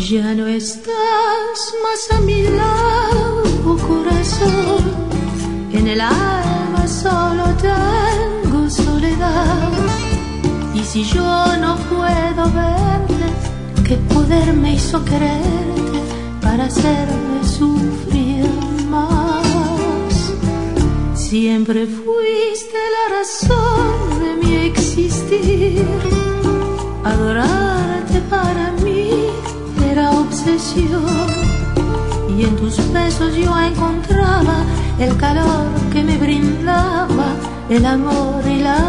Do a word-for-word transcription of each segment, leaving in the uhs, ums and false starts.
Ya no estás más a mi lado, corazón. En el alma solo tengo soledad. Y si yo no puedo verte, ¿qué poder me hizo quererte para hacerme sufrir más? Siempre fuiste la razón de mi existir. Adorarte para mí era obsesión. Y en tus besos yo encontraba el calor que me brindaba el amor y la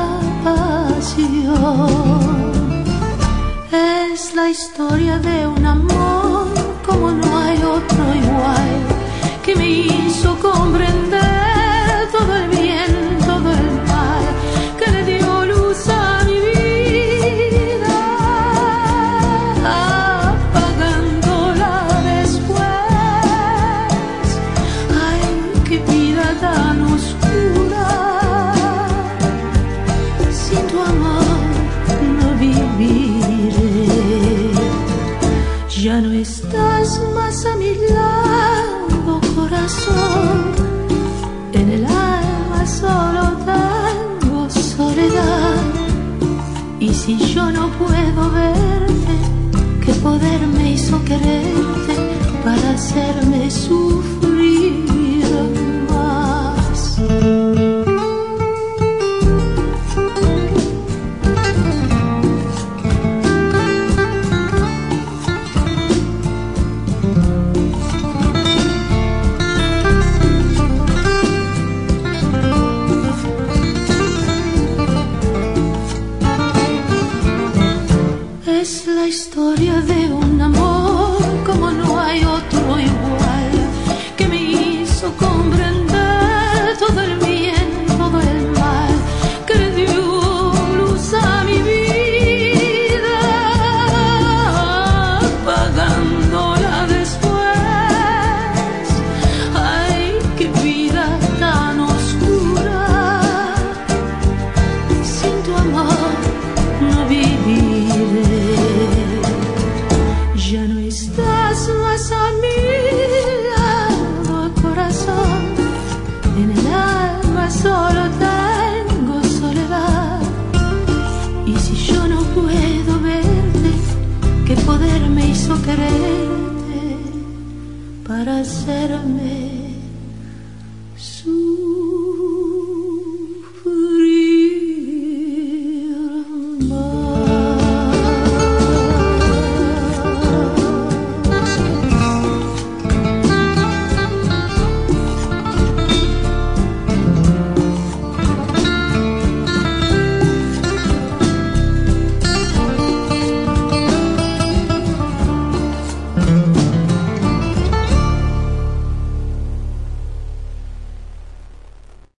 pasión. Es la historia de un amor como no hay otro igual, que me hizo comprender todo el bien, todo el mal, que le dio luz a mi vida, apagándola después. Ay, qué vida tan oscura, sin tu amor no viviré. Ya no estás más a mi lado, corazón. En el alma solo tengo soledad. Y si yo no puedo verte, ¿qué poder me hizo quererte para hacerme sufrir más? Es la historia de un amor como no hay otro igual, que me hizo comprender todo el bien, todo el mal, que le dio luz a mi vida, apagándola después. Ay, qué vida tan oscura, sin tu amor no viviré. Ya no estás más a mi lado, corazón. En el alma solo tengo soledad. Y si yo no puedo verte, ¿qué poder me hizo quererte para hacerme